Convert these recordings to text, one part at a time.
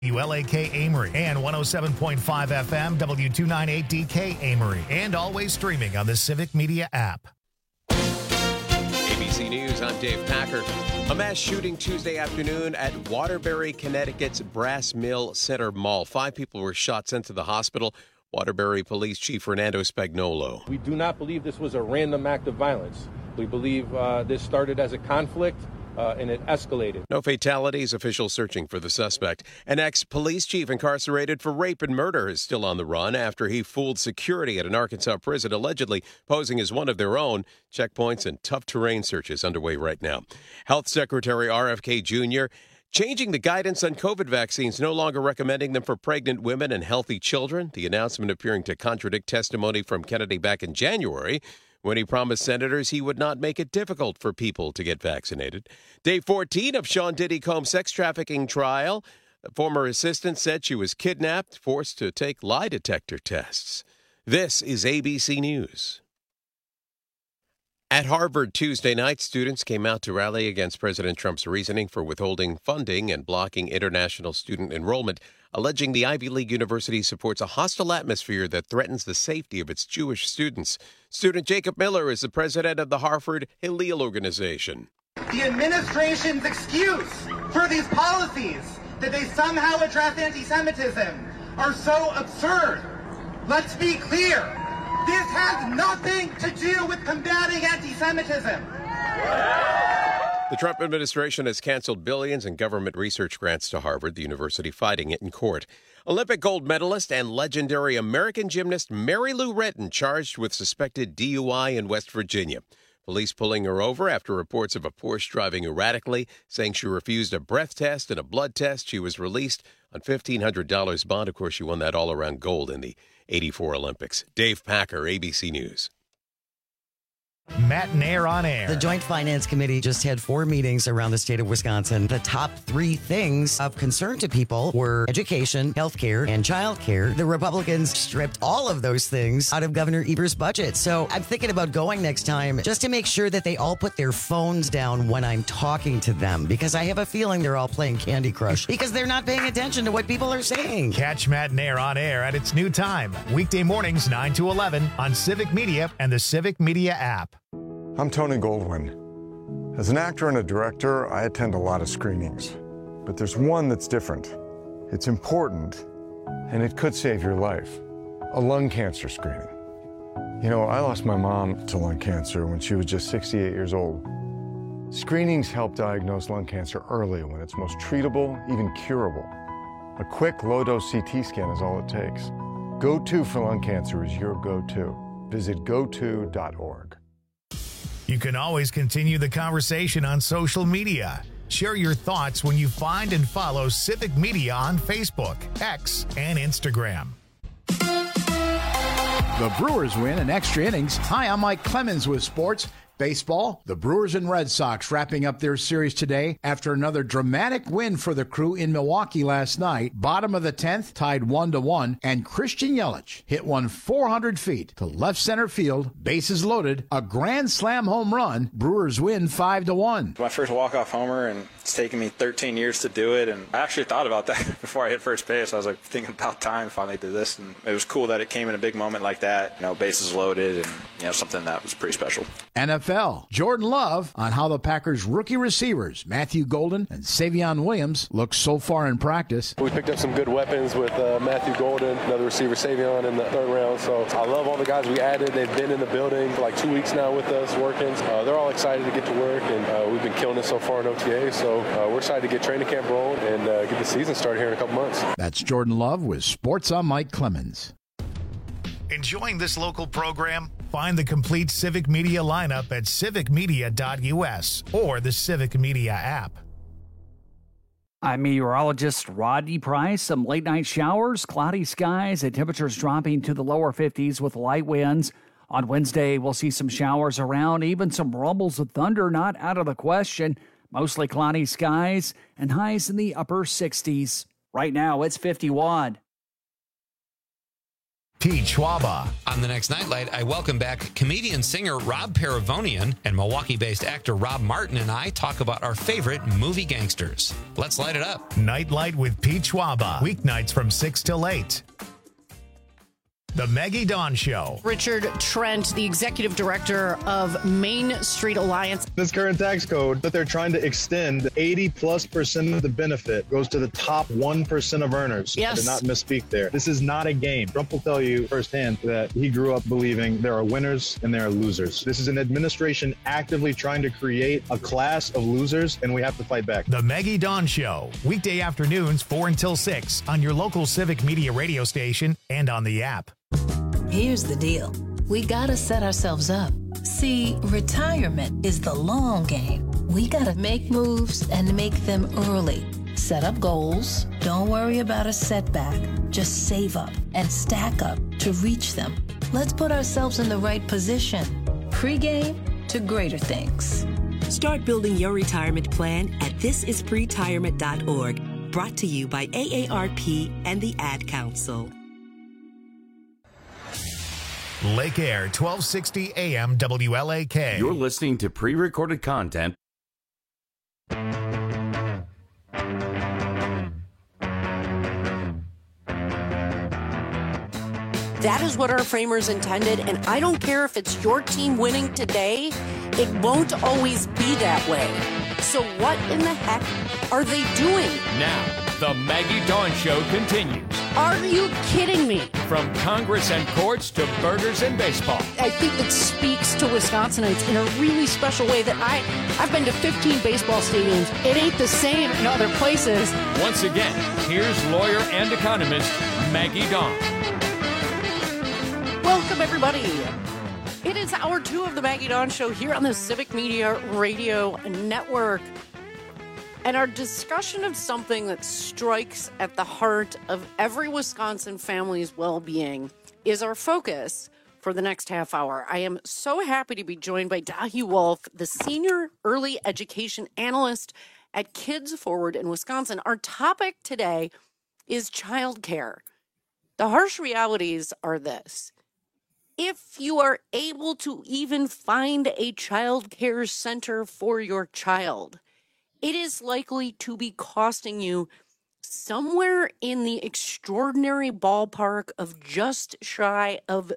WLAK Amory and 107.5 FM W298DK Amory, and always streaming on the Civic Media app. ABC News, I'm Dave Packer. A mass shooting Tuesday afternoon at Waterbury, Connecticut's Brass Mill Center Mall. 5 people were shot, sent to the hospital. Waterbury Police Chief Fernando Spagnolo. We do not believe this was a random act of violence. We believe this started as a conflict. And it escalated. No fatalities. Officials searching for the suspect. An ex-police chief incarcerated for rape and murder is still on the run after he fooled security at an Arkansas prison, allegedly posing as one of their own. Checkpoints and tough terrain searches underway right now. Health Secretary RFK Jr. changing the guidance on COVID vaccines, no longer recommending them for pregnant women and healthy children. The announcement appearing to contradict testimony from Kennedy back in January, when he promised senators he would not make it difficult for people to get vaccinated. Day 14 of Sean Diddy Combs' sex trafficking trial. The former assistant said she was kidnapped, forced to take lie detector tests. This is ABC News. At Harvard Tuesday night, students came out to rally against President Trump's reasoning for withholding funding and blocking international student enrollment, alleging the Ivy League university supports a hostile atmosphere that threatens the safety of its Jewish students. Student Jacob Miller is the president of the Harvard Hillel organization. The administration's excuse for these policies, that they somehow address anti-Semitism, are so absurd. Let's be clear. This has nothing to do with combating anti-Semitism. The Trump administration has canceled billions in government research grants to Harvard, the university fighting it in court. Olympic gold medalist and legendary American gymnast Mary Lou Retton charged with suspected DUI in West Virginia. Police pulling her over after reports of a Porsche driving erratically, saying she refused a breath test and a blood test. She was released on $1,500 bond. Of course, she won that all-around gold in the '84 Olympics. Dave Packer, ABC News. Matt and Air on Air. The Joint Finance Committee just had 4 meetings around the state of Wisconsin. The top 3 things of concern to people were education, healthcare, and childcare. The Republicans stripped all of those things out of Governor Evers' budget. So I'm thinking about going next time just to make sure that they all put their phones down when I'm talking to them, because I have a feeling they're all playing Candy Crush because they're not paying attention to what people are saying. Catch Matt and Air on Air at its new time, weekday mornings 9 to 11 on Civic Media and the Civic Media app. I'm Tony Goldwyn. As an actor and a director, I attend a lot of screenings. But there's one that's different. It's important, and it could save your life. A lung cancer screening. You know, I lost my mom to lung cancer when she was just 68 years old. Screenings help diagnose lung cancer early when it's most treatable, even curable. A quick, low-dose CT scan is all it takes. Go-To for lung cancer is your go-to. Visit goto.org. You can always continue the conversation on social media. Share your thoughts when you find and follow Civic Media on Facebook, X, and Instagram. The Brewers win in extra innings. Hi, I'm Mike Clemens with sports. Baseball, the Brewers and Red Sox wrapping up their series today after another dramatic win for the Crew in Milwaukee last night. Bottom of the 10th, tied 1-1, and Christian Yelich hit one 400 feet to left center field, bases loaded, a grand slam home run. Brewers win 5-1. My first walk-off homer, and it's taken me 13 years to do it, and I actually thought about that before I hit first base. I was like thinking about time finally did this, and it was cool that it came in a big moment like that, you know, bases loaded, and something that was pretty special. NFL, Jordan Love on how the Packers' rookie receivers, Matthew Golden and Savion Williams, look so far in practice. We picked up some good weapons with Matthew Golden, another receiver, Savion, in the 3rd round. So I love all the guys we added. They've been in the building for like 2 weeks now with us working. They're all excited to get to work, and we've been killing it so far in OTA. So we're excited to get training camp rolling and get the season started here in a couple months. That's Jordan Love with Sports on Mike Clemens. Enjoying this local program? Find the complete Civic Media lineup at civicmedia.us or the Civic Media app. I'm meteorologist Rodney Price. Some late-night showers, cloudy skies, and temperatures dropping to the lower 50s with light winds. On Wednesday, we'll see some showers around, even some rumbles of thunder not out of the question. Mostly cloudy skies and highs in the upper 60s. Right now, it's 51. Pete Schwaba. On the next Nightlight, I welcome back comedian-singer Rob Paravonian, and Milwaukee-based actor Rob Martin and I talk about our favorite movie gangsters. Let's light it up. Nightlight with Pete Schwaba. Weeknights from 6 till 8. The Maggie Dawn Show. Richard Trent, the executive director of Main Street Alliance. This current tax code that they're trying to extend, 80+% of the benefit goes to the top 1% of earners. Yes. I did not misspeak there. This is not a game. Trump will tell you firsthand that he grew up believing there are winners and there are losers. This is an administration actively trying to create a class of losers, and we have to fight back. The Maggie Dawn Show. Weekday afternoons 4 until 6 on your local Civic Media radio station and on the app. Here's the deal. We gotta set ourselves up. See, retirement is the long game. We gotta make moves and make them early. Set up goals. Don't worry about a setback. Just save up and stack up to reach them. Let's put ourselves in the right position. Pre-game to greater things. Start building your retirement plan at thisispretirement.org. Brought to you by AARP and the Ad Council. Lake Air, 1260 AM WLAK. You're listening to pre-recorded content. That is what our framers intended, and I don't care if it's your team winning today, it won't always be that way. So what in the heck are they doing? Now, the Maggie Dawn Show continues. Are you kidding me? From Congress and courts to burgers and baseball. I think that speaks to Wisconsinites in a really special way that I've been to 15 baseball stadiums. It ain't the same in other places. Once again, here's lawyer and economist Maggie Dawn. Welcome, everybody. It is hour 2 of the Maggie Dawn Show here on the Civic Media Radio Network. And our discussion of something that strikes at the heart of every Wisconsin family's well-being is our focus for the next half hour. I am so happy to be joined by Dahi Wolf, the Senior Early Education Analyst at Kids Forward in Wisconsin. Our topic today is childcare. The harsh realities are this. If you are able to even find a childcare center for your child, it is likely to be costing you somewhere in the extraordinary ballpark of just shy of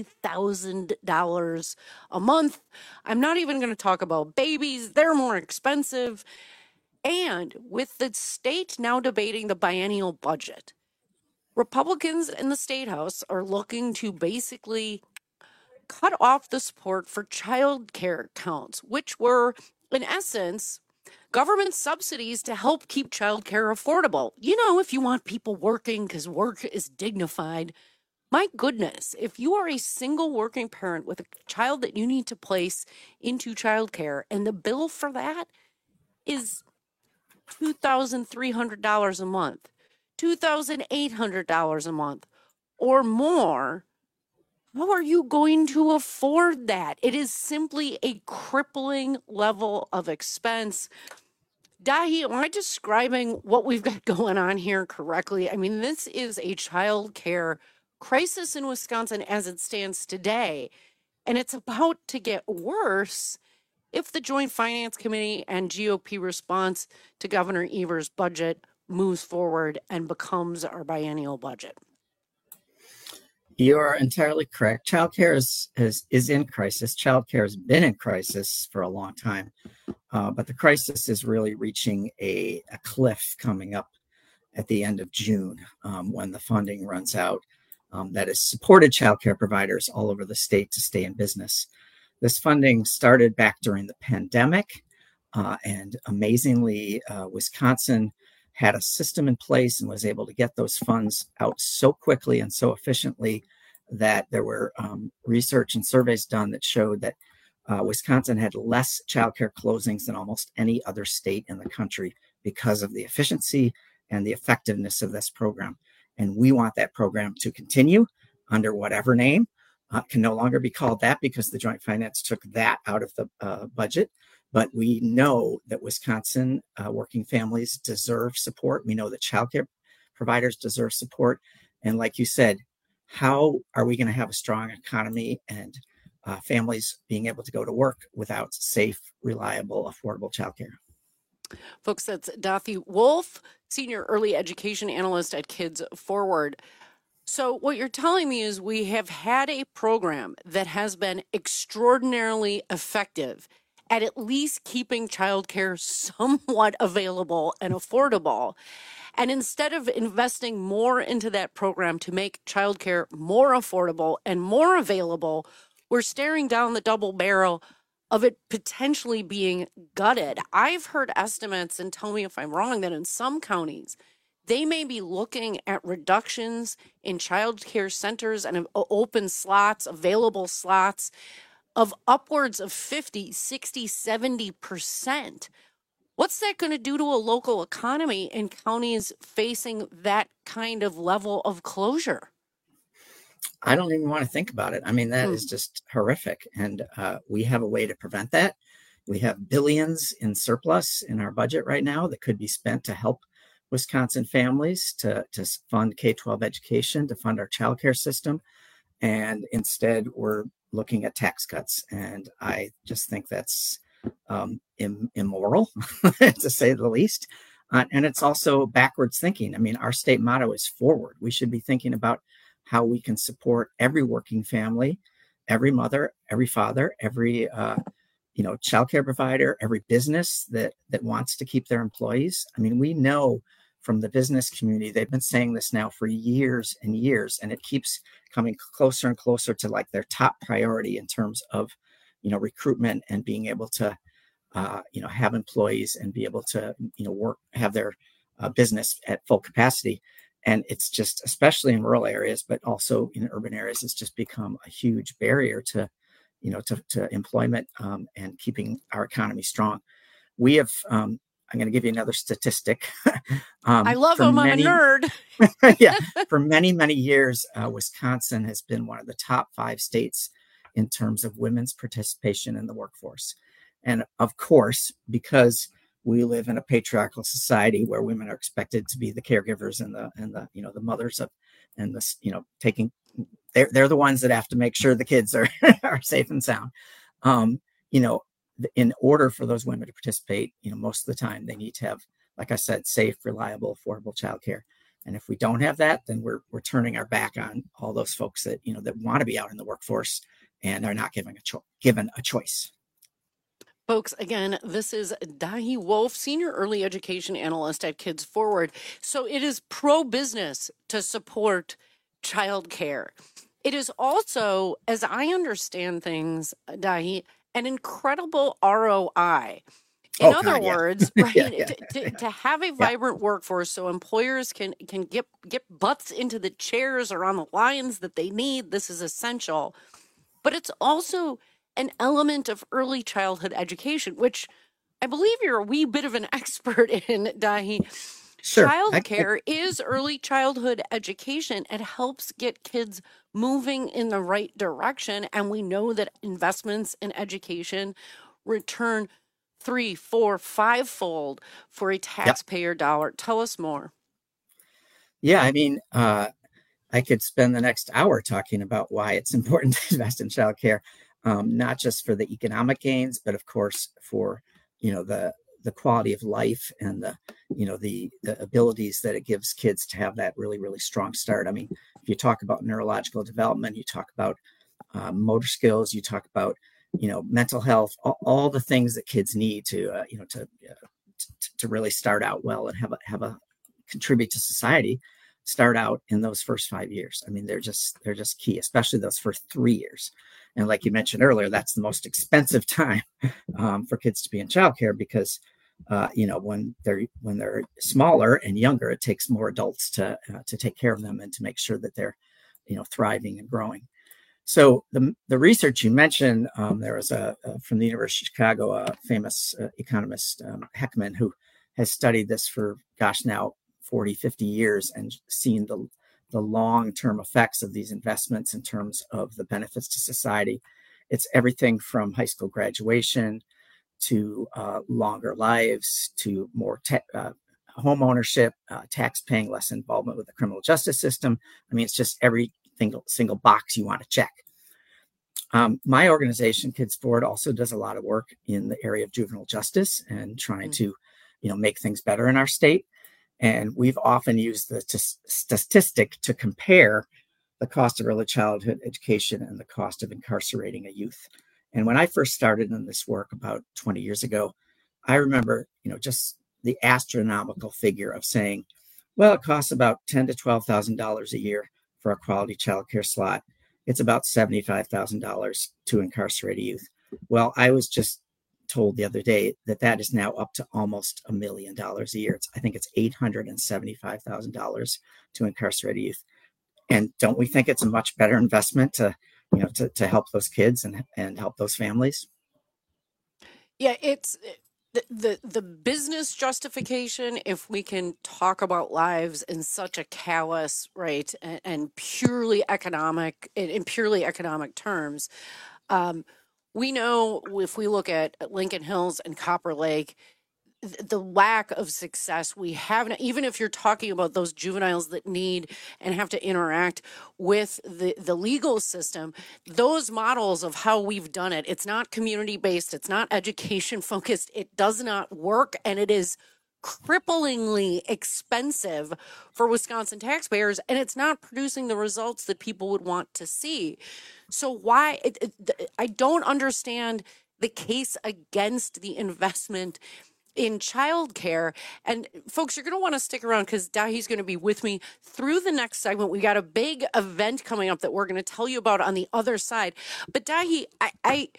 $3,000 a month. I'm not even going to talk about babies. They're more expensive. And with the state now debating the biennial budget, Republicans in the State House are looking to basically cut off the support for child care accounts, which were, in essence, government subsidies to help keep childcare affordable. You know, if you want people working because work is dignified. My goodness, if you are a single working parent with a child that you need to place into childcare, and the bill for that is $2,300 a month, $2,800 a month, or more, how are you going to afford that? It is simply a crippling level of expense. Dahi, am I describing what we've got going on here correctly? I mean, this is a child care crisis in Wisconsin as it stands today, and it's about to get worse if the Joint Finance Committee and GOP response to Governor Evers' budget moves forward and becomes our biennial budget. You are entirely correct. Childcare is in crisis. Childcare has been in crisis for a long time, but the crisis is really reaching a cliff coming up at the end of June when the funding runs out that has supported childcare providers all over the state to stay in business. This funding started back during the pandemic, and amazingly, Wisconsin had a system in place and was able to get those funds out so quickly and so efficiently that there were research and surveys done that showed that Wisconsin had less childcare closings than almost any other state in the country because of the efficiency and the effectiveness of this program. And we want that program to continue under whatever name. Can no longer be called that because the Joint Finance took that out of the budget. But we know that Wisconsin working families deserve support. We know that childcare providers deserve support. And like you said, how are we going to have a strong economy and families being able to go to work without safe, reliable, affordable childcare? Folks, that's Dathi Wolf, Senior Early Education Analyst at Kids Forward. So what you're telling me is we have had a program that has been extraordinarily effective at least keeping childcare somewhat available and affordable. And instead of investing more into that program to make childcare more affordable and more available, we're staring down the double barrel of it potentially being gutted. I've heard estimates, and tell me if I'm wrong, that in some counties, they may be looking at reductions in child care centers and open slots, available slots of upwards of 50, 60, 70%. What's that going to do to a local economy in counties facing that kind of level of closure? I don't even want to think about it. I mean, that is just horrific. And we have a way to prevent that. We have billions in surplus in our budget right now that could be spent to help Wisconsin families, to fund K-12 education, to fund our childcare system. And instead, we're looking at tax cuts. And I just think that's immoral, to say the least. And it's also backwards thinking. I mean, our state motto is forward. We should be thinking about how we can support every working family, every mother, every father, every childcare provider, every business that wants to keep their employees. I mean, we know from the business community, they've been saying this now for years and years, and it keeps coming closer and closer to like their top priority in terms of, recruitment and being able to, have employees and be able to, have their business at full capacity. And it's just, especially in rural areas, but also in urban areas, it's just become a huge barrier to employment and keeping our economy strong. We have, I'm going to give you another statistic. I love them. I'm a nerd. Yeah. For many, many years, Wisconsin has been one of the top 5 states in terms of women's participation in the workforce. And of course, because we live in a patriarchal society where women are expected to be the caregivers and the mothers of, and the, taking, they're the ones that have to make sure the kids are, are safe and sound. In order for those women to participate, most of the time they need to have, like I said, safe, reliable, affordable childcare. And if we don't have that, then we're turning our back on all those folks that, that want to be out in the workforce and are not given a choice. Folks, again, this is Dahi Wolf, Senior Early Education Analyst at Kids Forward. So it is pro-business to support childcare. It is also, as I understand things, Dahi, an incredible ROI. In other words, right, to have a vibrant workforce so employers can get butts into the chairs or on the lines that they need, this is essential. But it's also an element of early childhood education, which I believe you're a wee bit of an expert in, Dahi. Sure. Childcare is early childhood education. It helps get kids moving in the right direction. And we know that investments in education return 3, 4, 5-fold for a taxpayer dollar. Tell us more. Yeah, I mean, I could spend the next hour talking about why it's important to invest in childcare. Not just for the economic gains, but of course for, the quality of life and the abilities that it gives kids to have that really, really strong start. I mean, if you talk about neurological development, you talk about motor skills, you talk about, mental health, all the things that kids need to really start out well and have a contribute to society. Start out in those first 5 years. I mean, they're just key, especially those first 3 years. And like you mentioned earlier, that's the most expensive time for kids to be in childcare because, when they're smaller and younger, it takes more adults to take care of them and to make sure that they're, thriving and growing. So the research you mentioned, there was from the University of Chicago, a famous economist, Heckman, who has studied this for, now 40, 50 years and seen the long-term effects of these investments in terms of the benefits to society. It's everything from high school graduation to longer lives, to more home ownership, tax paying, less involvement with the criminal justice system. I mean, it's just single box you want to check. My organization, Kids Forward, also does a lot of work in the area of juvenile justice and trying to, make things better in our state. And we've often used the statistic to compare the cost of early childhood education and the cost of incarcerating a youth. And when I first started in this work about 20 years ago, I remember, just the astronomical figure of saying, well, it costs about $10,000 to $12,000 a year for a quality childcare slot. It's about $75,000 to incarcerate a youth. Well, I was just told the other day that is now up to almost $1 million a year. I think it's $875,000 to incarcerate a youth. And don't we think it's a much better investment to help those kids and help those families? Yeah, it's the business justification, if we can talk about lives in such a callous, right, and purely economic, in purely economic terms. We know if we look at Lincoln Hills and Copper Lake, the lack of success we have, even if you're talking about those juveniles that need and have to interact with the legal system, those models of how we've done it, it's not community-based, it's not education-focused, it does not work, and it is cripplingly expensive for Wisconsin taxpayers, and it's not producing the results that people would want to see. So why, I don't understand the case against the investment in childcare. And folks, you're going to want to stick around because Dahi's going to be with me through the next segment. We got a big event coming up that we're going to tell you about on the other side. But Dahi, I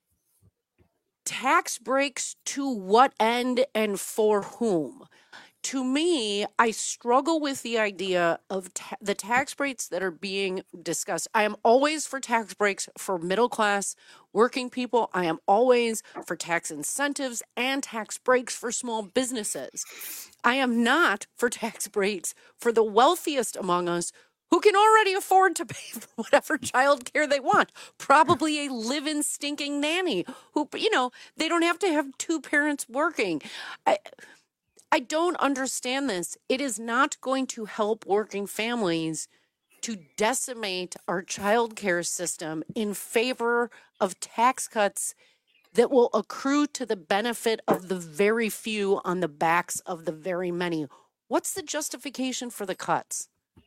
tax breaks to what end and for whom? To me, I struggle with the idea of the tax breaks that are being discussed. I am always for tax breaks for middle class working people. I am always for tax incentives and tax breaks for small businesses. I am not for tax breaks for the wealthiest among us who can already afford to pay for whatever child care they want. Probably a live-in stinking nanny who, they don't have to have two parents working. I don't understand this. It is not going to help working families to decimate our child care system in favor of tax cuts that will accrue to the benefit of the very few on the backs of the very many. What's the justification for the cuts?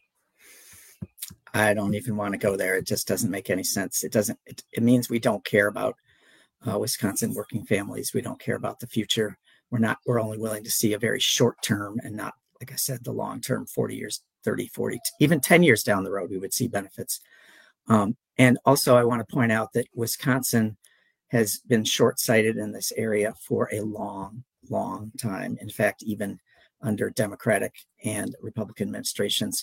I don't even want to go there. It just doesn't make any sense. It means we don't care about Wisconsin working families. We don't care about the future. We're only willing to see a very short term and not, like I said, the long term, 40 years, 30, 40, even 10 years down the road, we would see benefits. And also I want to point out that Wisconsin has been short-sighted in this area for a long, long time. In fact, even under Democratic and Republican administrations,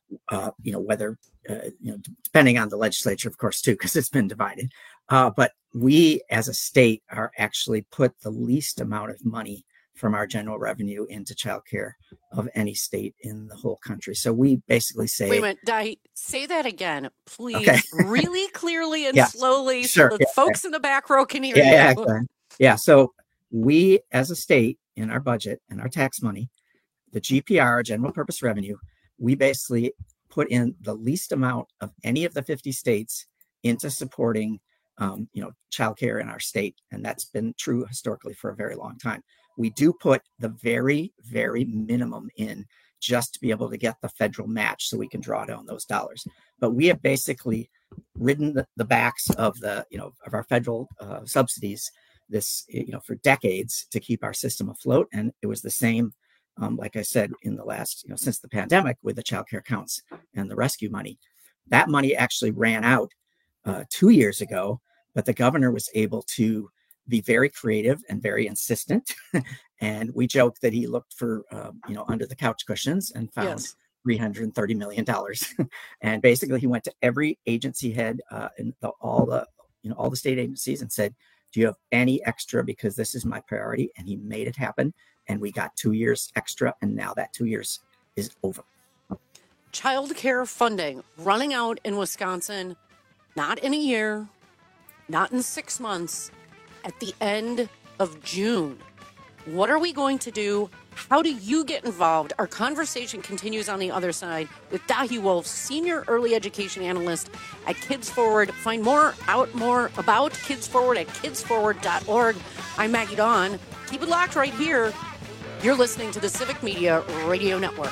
depending on the legislature, of course, too, because it's been divided. But we as a state are actually put the least amount of money from our general revenue into childcare of any state in the whole country. So we basically say... Wait a minute, Dahi, say that again, please, okay. Really clearly and slowly sure, so that folks in the back row can hear you. Yeah, so we as a state, in our budget and our tax money, the GPR, general purpose revenue, we basically put in the least amount of any of the 50 states into supporting, childcare in our state. And that's been true historically for a very long time. We do put the very, very minimum in just to be able to get the federal match so we can draw down those dollars. But we have basically ridden the backs of of our federal subsidies for decades to keep our system afloat. And it was the same, like I said, in the last, since the pandemic with the child care counts and the rescue money. That money actually ran out 2 years ago, but the governor was able to be very creative and very insistent. And we joke that he looked for, under the couch cushions and found $330 million. And basically he went to every agency head and all the state agencies and said, do you have any extra? Because this is my priority. And he made it happen. And we got 2 years extra. And now that 2 years is over. Child care funding running out in Wisconsin, not in a year, not in 6 months, at the end of June. What are we going to do? How do you get involved? Our conversation continues on the other side with Dahi Wolf, Senior Early Education Analyst at Kids Forward. Find out more about Kids Forward at kidsforward.org. I'm Maggie Dawn. Keep it locked right here. You're listening to the Civic Media Radio Network.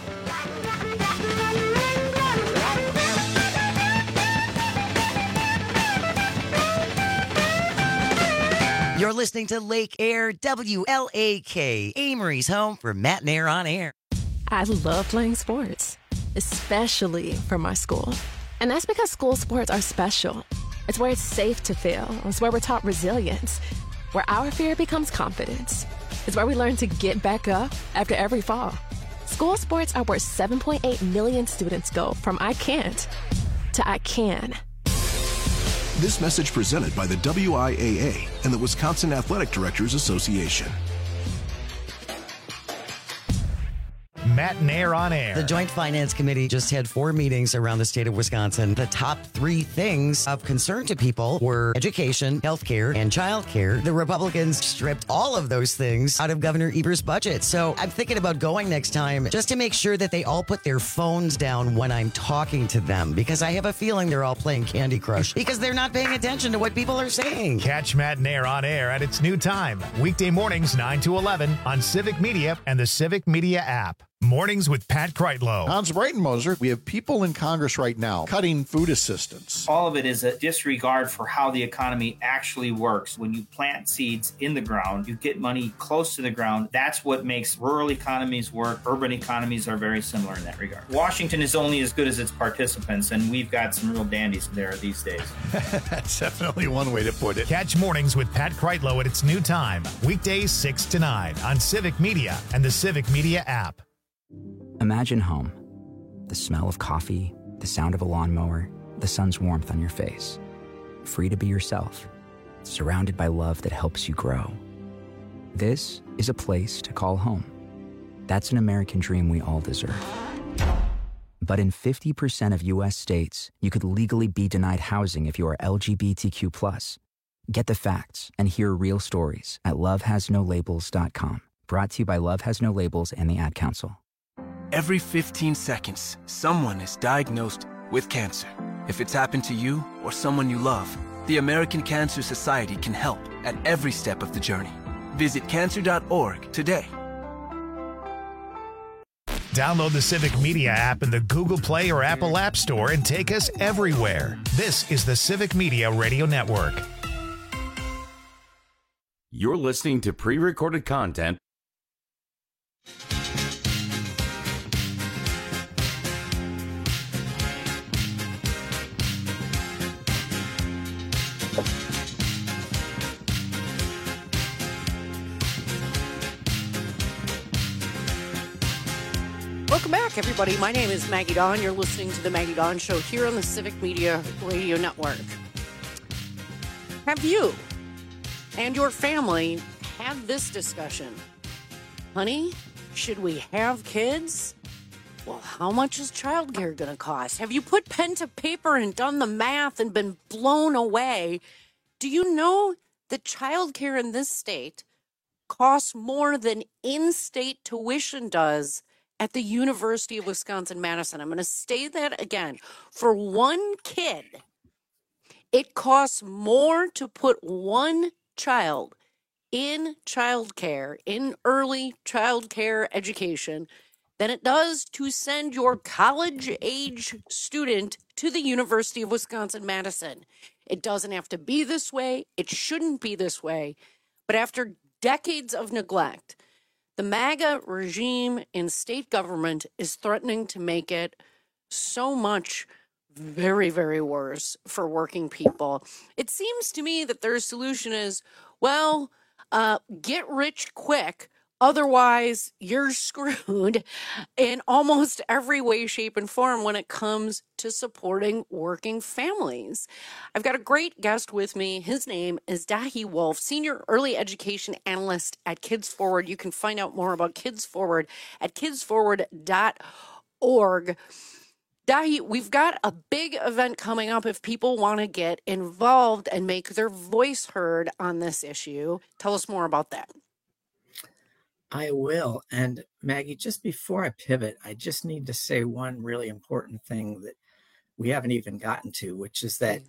You're listening to Lake Air WLAK, Amory's home for Matt and Air on Air. I love playing sports, especially for my school. And that's because school sports are special. It's where it's safe to fail. It's where we're taught resilience, where our fear becomes confidence. It's where we learn to get back up after every fall. School sports are where 7.8 million students go from I can't to I can. This message presented by the WIAA and the Wisconsin Athletic Directors Association. Matt and Air on Air. The Joint Finance Committee just had 4 meetings around the state of Wisconsin. The top 3 things of concern to people were education, healthcare, and childcare. The Republicans stripped all of those things out of Governor Evers' budget. So I'm thinking about going next time just to make sure that they all put their phones down when I'm talking to them, because I have a feeling they're all playing Candy Crush because they're not paying attention to what people are saying. Catch Matt and Air on Air at its new time, weekday mornings 9 to 11 on Civic Media and the Civic Media app. Mornings with Pat Kreitlow. Hans Breitenmoser, we have people in Congress right now cutting food assistance. All of it is a disregard for how the economy actually works. When you plant seeds in the ground, you get money close to the ground. That's what makes rural economies work. Urban economies are very similar in that regard. Washington is only as good as its participants, and we've got some real dandies there these days. That's definitely one way to put it. Catch Mornings with Pat Kreitlow at its new time, weekdays 6 to 9 on Civic Media and the Civic Media app. Imagine home. The smell of coffee, the sound of a lawnmower, the sun's warmth on your face. Free to be yourself, surrounded by love that helps you grow. This is a place to call home. That's an American dream we all deserve. But in 50% of U.S. states, you could legally be denied housing if you are LGBTQ+. Get the facts and hear real stories at lovehasnolabels.com. Brought to you by Love Has No Labels and the Ad Council. Every 15 seconds, someone is diagnosed with cancer. If it's happened to you or someone you love, the American Cancer Society can help at every step of the journey. Visit cancer.org today. Download the Civic Media app in the Google Play or Apple App Store and take us everywhere. This is the Civic Media Radio Network. You're listening to pre-recorded content. Welcome back, everybody. My name is Maggie Dawn. You're listening to The Maggie Dawn Show here on the Civic Media Radio Network. Have you and your family had this discussion? Honey, should we have kids? Well, how much is childcare going to cost? Have you put pen to paper and done the math and been blown away? Do you know that childcare in this state costs more than in-state tuition does at the University of Wisconsin-Madison? I'm going to say that again. For one kid, it costs more to put one child in childcare, in early childcare education, than it does to send your college-age student to the University of Wisconsin-Madison. It doesn't have to be this way. It shouldn't be this way. But after decades of neglect, the MAGA regime in state government is threatening to make it so much very, very worse for working people. It seems to me that their solution is, well, get rich quick. Otherwise, you're screwed in almost every way, shape, and form when it comes to supporting working families. I've got a great guest with me. His name is Dahi Wolf, Senior Early Education Analyst at Kids Forward. You can find out more about Kids Forward at kidsforward.org. Dahi, we've got a big event coming up if people want to get involved and make their voice heard on this issue. Tell us more about that. I will. And Maggie, just before I pivot, I just need to say one really important thing that we haven't even gotten to, which is that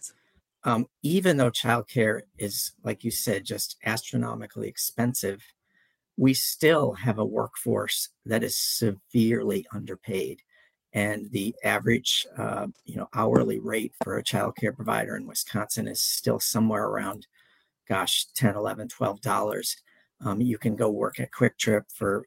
even though childcare is, like you said, just astronomically expensive, we still have a workforce that is severely underpaid. And the average, hourly rate for a childcare provider in Wisconsin is still somewhere around, $10, $11, $12. You can go work at Quick Trip for,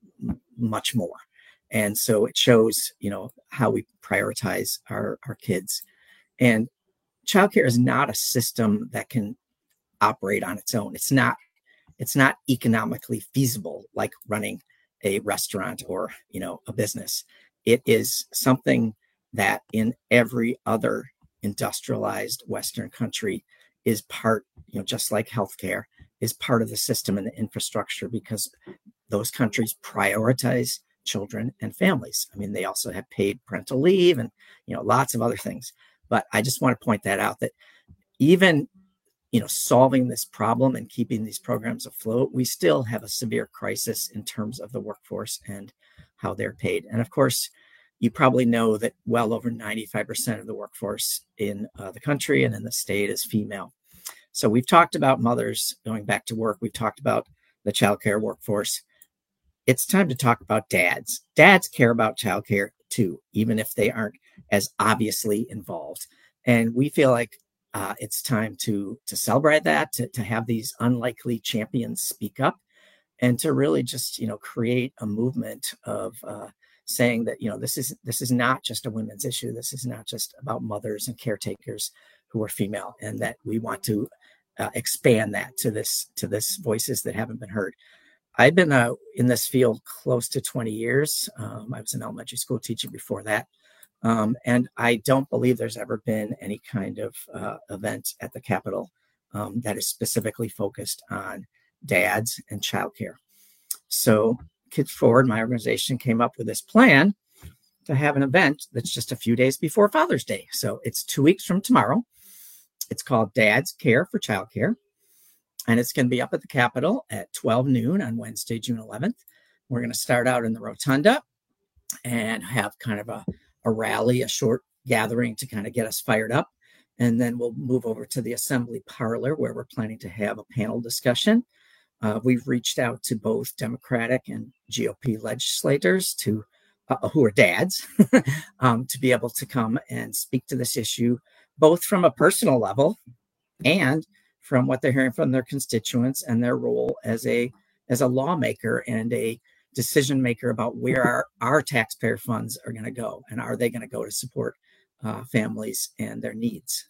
much more. And so it shows, how we prioritize our kids. And childcare is not a system that can operate on its own. It's not economically feasible like running a restaurant or, a business. It is something that in every other industrialized Western country is part, just like healthcare, is part of the system and the infrastructure, because those countries prioritize children and families. I mean, they also have paid parental leave and, lots of other things. But I just want to point that out, that even, solving this problem and keeping these programs afloat, we still have a severe crisis in terms of the workforce and how they're paid. And of course, you probably know that well over 95% of the workforce in the country and in the state is female. So we've talked about mothers going back to work. We've talked about the childcare workforce. It's time to talk about dads. Dads care about childcare too, even if they aren't as obviously involved. And we feel like it's time to celebrate that, to have these unlikely champions speak up, and to really just, create a movement of saying that, this is not just a women's issue. This is not just about mothers and caretakers who are female, and that we want to expand that to this voices that haven't been heard. I've been in this field close to 20 years. I was an elementary school teacher before that. And I don't believe there's ever been any kind of event at the Capitol that is specifically focused on dads and childcare. So Kids Forward, my organization, came up with this plan to have an event that's just a few days before Father's Day. So it's 2 weeks from tomorrow. It's called Dads Care for Childcare. And it's going to be up at the Capitol at 12 noon on Wednesday, June 11th. We're going to start out in the Rotunda and have kind of a rally, a short gathering to kind of get us fired up. And then we'll move over to the Assembly Parlor, where we're planning to have a panel discussion. We've reached out to both Democratic and GOP legislators who are dads to be able to come and speak to this issue, both from a personal level and from what they're hearing from their constituents and their role as a lawmaker and a decision maker about where our taxpayer funds are going to go, and are they going to go to support families and their needs.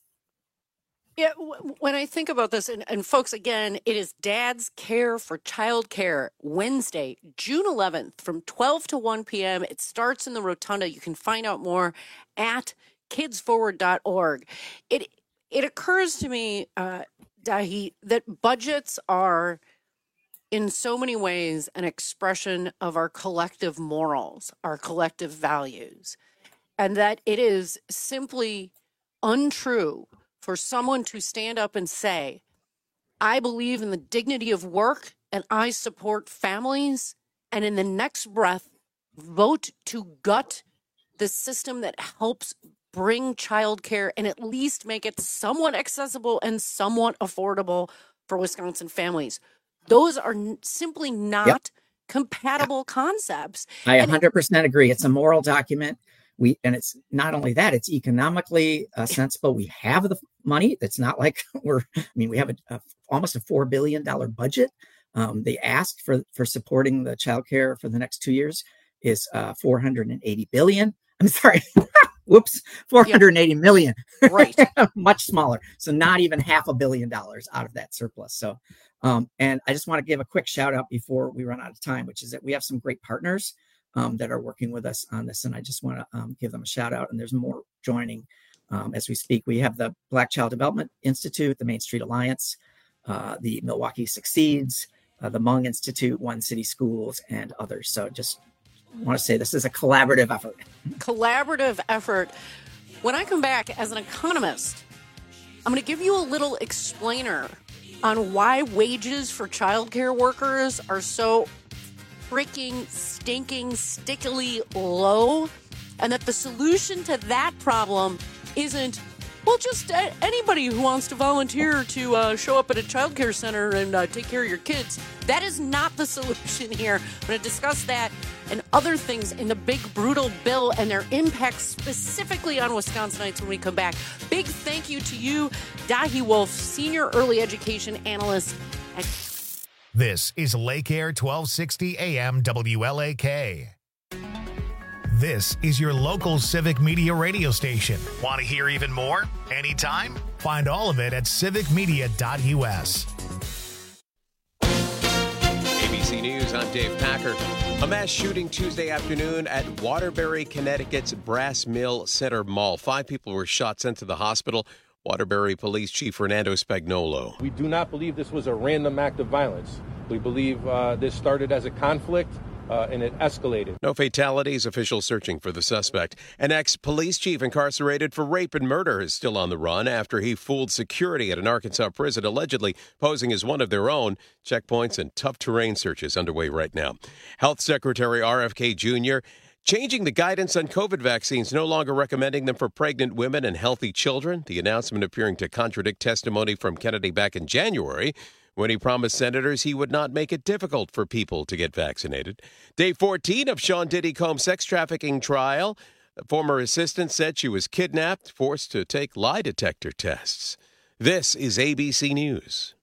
Yeah, when I think about this, and folks, again, it is Dad's Care for Childcare, Wednesday, June 11th from 12 to 1 p.m. It starts in the Rotunda. You can find out more at kidsforward.org. It occurs to me, Dahi, that budgets are in so many ways an expression of our collective morals, our collective values, and that it is simply untrue for someone to stand up and say, I believe in the dignity of work and I support families, and in the next breath, vote to gut the system that helps bring childcare and at least make it somewhat accessible and somewhat affordable for Wisconsin families. Those are simply not compatible concepts. I 100% agree. It's a moral document. And it's not only that, it's economically sensible. We have the money. It's not like we have almost a $4 billion budget. They asked for supporting the childcare for the next 2 years is $480 billion. I'm sorry. Whoops, $480 million. Right. Much smaller. So not even $500 million out of that surplus. So, and I just want to give a quick shout out before we run out of time, which is that we have some great partners that are working with us on this. And I just want to give them a shout out. And there's more joining as we speak. We have the Black Child Development Institute, the Main Street Alliance, the Milwaukee Succeeds, the Hmong Institute, One City Schools, and others. So just want to say this is a collaborative effort. Collaborative effort. When I come back as an economist, I'm going to give you a little explainer on why wages for childcare workers are so freaking stinking stickily low, and that the solution to that problem isn't, well, just anybody who wants to volunteer to show up at a child care center and take care of your kids. That is not the solution here. I'm going to discuss that and other things in the big, brutal bill and their impact specifically on Wisconsinites when we come back. Big thank you to you, Dahi Wolf, Senior Early Education Analyst at... This is Lake Air 1260 AM WLAK. This is your local Civic Media radio station. Want to hear even more? Anytime? Find all of it at civicmedia.us. ABC News, I'm Dave Packer. A mass shooting Tuesday afternoon at Waterbury, Connecticut's Brass Mill Center Mall. 5 people were shot, sent to the hospital. Waterbury Police Chief Fernando Spagnolo. We do not believe this was a random act of violence. We believe this started as a conflict. And it escalated. No fatalities. Officials searching for the suspect. An ex-police chief incarcerated for rape and murder is still on the run after he fooled security at an Arkansas prison, allegedly posing as one of their own. Checkpoints and tough terrain searches underway right now. Health Secretary RFK Jr. changing the guidance on COVID vaccines, no longer recommending them for pregnant women and healthy children. The announcement appearing to contradict testimony from Kennedy back in January, when he promised senators he would not make it difficult for people to get vaccinated. Day 14 of Sean Diddy Combs' sex trafficking trial. The former assistant said she was kidnapped, forced to take lie detector tests. This is ABC News.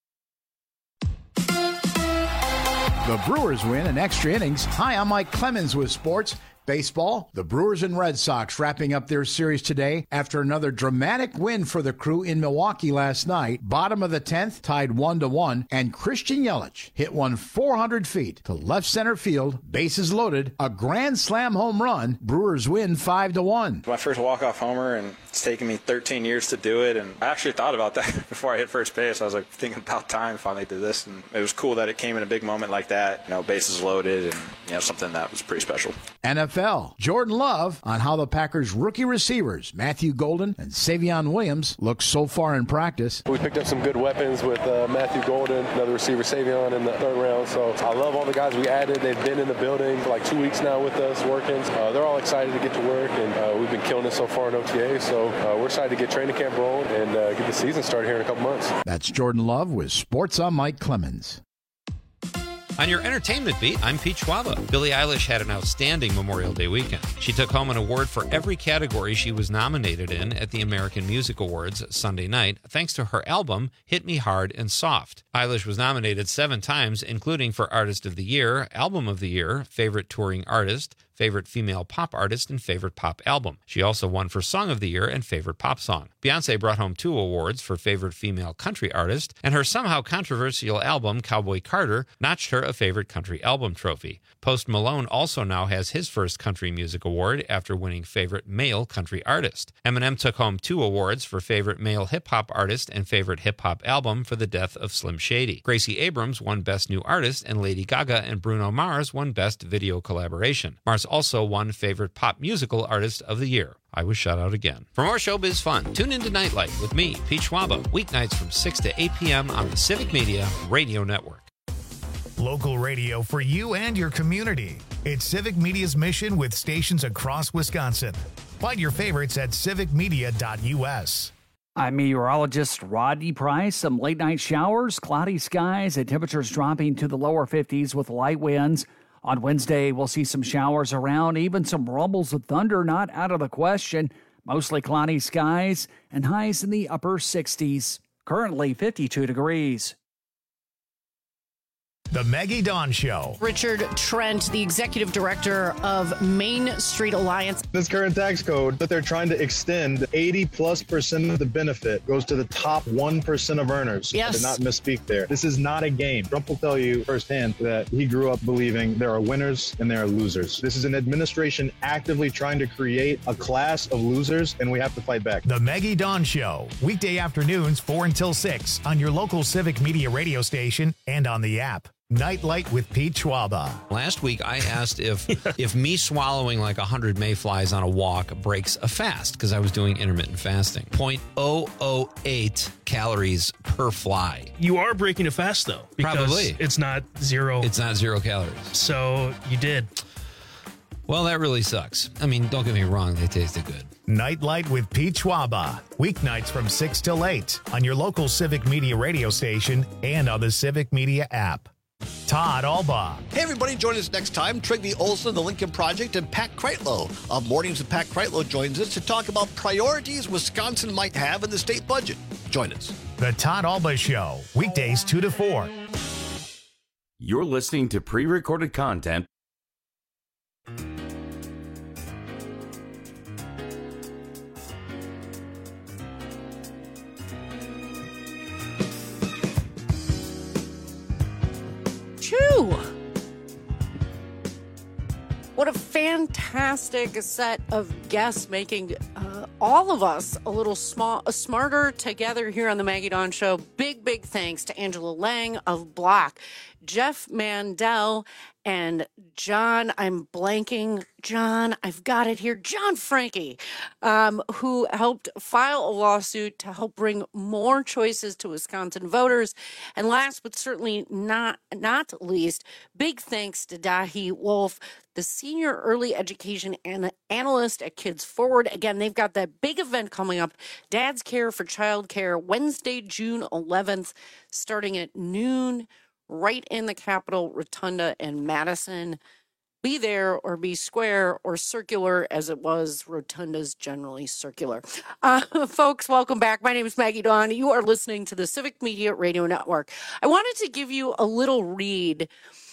The Brewers win in extra innings. Hi, I'm Mike Clemens with sports. Baseball, the Brewers and Red Sox wrapping up their series today after another dramatic win for the Crew in Milwaukee last night. Bottom of the 10th, tied 1-1, and Christian Yelich hit one 400 feet to left center field, bases loaded, a grand slam home run. Brewers win 5-1. My first walk-off homer, and it's taken me 13 years to do it, and I actually thought about that before I hit first base. I was like thinking about time finally did this, and it was cool that it came in a big moment like that. You know, bases loaded, and something that was pretty special. NFL, Jordan Love on how the Packers' rookie receivers, Matthew Golden and Savion Williams, look so far in practice. We picked up some good weapons with Matthew Golden, another receiver, Savion, in the third round. So I love all the guys we added. They've been in the building for like 2 weeks now with us working. They're all excited to get to work, and we've been killing it so far in OTA. So we're excited to get training camp rolling and get the season started here in a couple months. That's Jordan Love with Sports on Mike Clemens. On your entertainment beat, I'm Pete Schwaba. Billie Eilish had an outstanding Memorial Day weekend. She took home an award for every category she was nominated in at the American Music Awards Sunday night, thanks to her album, Hit Me Hard and Soft. Eilish was nominated 7 times, including for Artist of the Year, Album of the Year, Favorite Touring Artist, Favorite Female Pop Artist, and Favorite Pop Album. She also won for Song of the Year and Favorite Pop Song. Beyoncé brought home 2 awards for Favorite Female Country Artist, and her somehow controversial album, Cowboy Carter, notched her a Favorite Country Album trophy. Post Malone also now has his first country music award after winning Favorite Male Country Artist. Eminem took home 2 awards for Favorite Male Hip Hop Artist and Favorite Hip Hop Album for the death of Slim Shady. Gracie Abrams won Best New Artist, and Lady Gaga and Bruno Mars won Best Video Collaboration. Mars also won Favorite Pop Musical Artist of the Year. I was shut out again. For more showbiz fun, tune into Nightlight with me, Pete Schwaba, weeknights from 6 to 8 p.m. on the Civic Media Radio Network. Local radio for you and your community. It's Civic Media's mission with stations across Wisconsin. Find your favorites at civicmedia.us. I'm meteorologist Rodney Price. Some late night showers, cloudy skies, and temperatures dropping to the lower 50s with light winds. On Wednesday, we'll see some showers around, even some rumbles of thunder not out of the question. Mostly cloudy skies and highs in the upper 60s. Currently 52 degrees. The Maggie Dawn Show. Richard Trent, the executive director of Main Street Alliance. This current tax code that they're trying to extend, 80+% of the benefit goes to the top 1% of earners. Yes. I did not misspeak there. This is not a game. Trump will tell you firsthand that he grew up believing there are winners and there are losers. This is an administration actively trying to create a class of losers, and we have to fight back. The Maggie Dawn Show. Weekday afternoons 4 until 6 on your local Civic Media radio station and on the app. Nightlight with Pete Schwaba. Last week, I asked if me swallowing like 100 mayflies on a walk breaks a fast, because I was doing intermittent fasting. 0.008 calories per fly. You are breaking a fast, though. Because Probably. it's not zero. It's not 0 calories. So you did. Well, that really sucks. I mean, don't get me wrong, they tasted good. Nightlight with Pete Schwaba. Weeknights from 6 till 8 on your local Civic Media radio station and on the Civic Media app. Todd Albaugh. Hey, everybody, join us next time. Trygve Olson, the Lincoln Project, and Pat Kreitlow of Mornings with Pat Kreitlow joins us to talk about priorities Wisconsin might have in the state budget. Join us. The Todd Albaugh Show, weekdays 2 to 4. You're listening to pre-recorded content. What a fantastic set of guests, making all of us a little smarter together here on the Maggie Dawn Show. Big thanks to Angela Lang of Block, Jeff Mandel, and John, I'm blanking, John, I've got it here, John Frankie, who helped file a lawsuit to help bring more choices to Wisconsin voters. And last but certainly not least, big thanks to Dahi Wolf, the senior early education analyst at Kids Forward. Again, they've got that big event coming up, Dad's Care for Child Care, Wednesday, June 11th, starting at noon, right in the Capitol Rotunda in Madison. Be there or be square or circular, as it was. Rotunda's generally circular. Folks, welcome back. My name is Maggie Dawn. You are listening to the Civic Media Radio Network. I wanted to give you a little read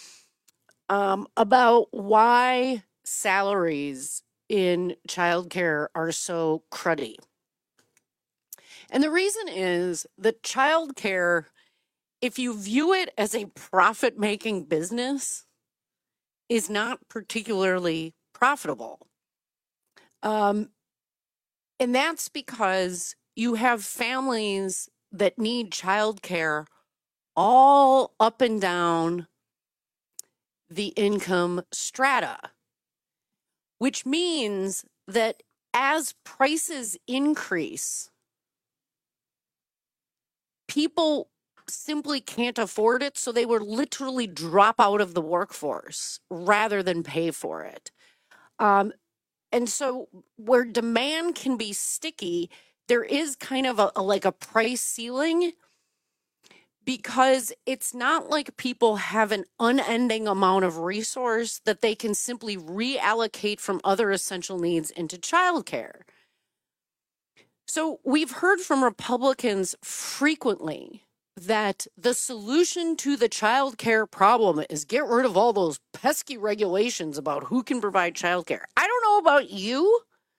about why salaries in childcare are so cruddy. And the reason is that childcare, if you view it as a profit-making business, is not particularly profitable. And that's because you have families that need childcare all up and down the income strata, which means that as prices increase, people simply can't afford it, so they will literally drop out of the workforce rather than pay for it. And so where demand can be sticky, there is kind of a price ceiling, because it's not like people have an unending amount of resource that they can simply reallocate from other essential needs into childcare. So we've heard from Republicans frequently that the solution to the child care problem is get rid of all those pesky regulations about who can provide child care. I don't know about you,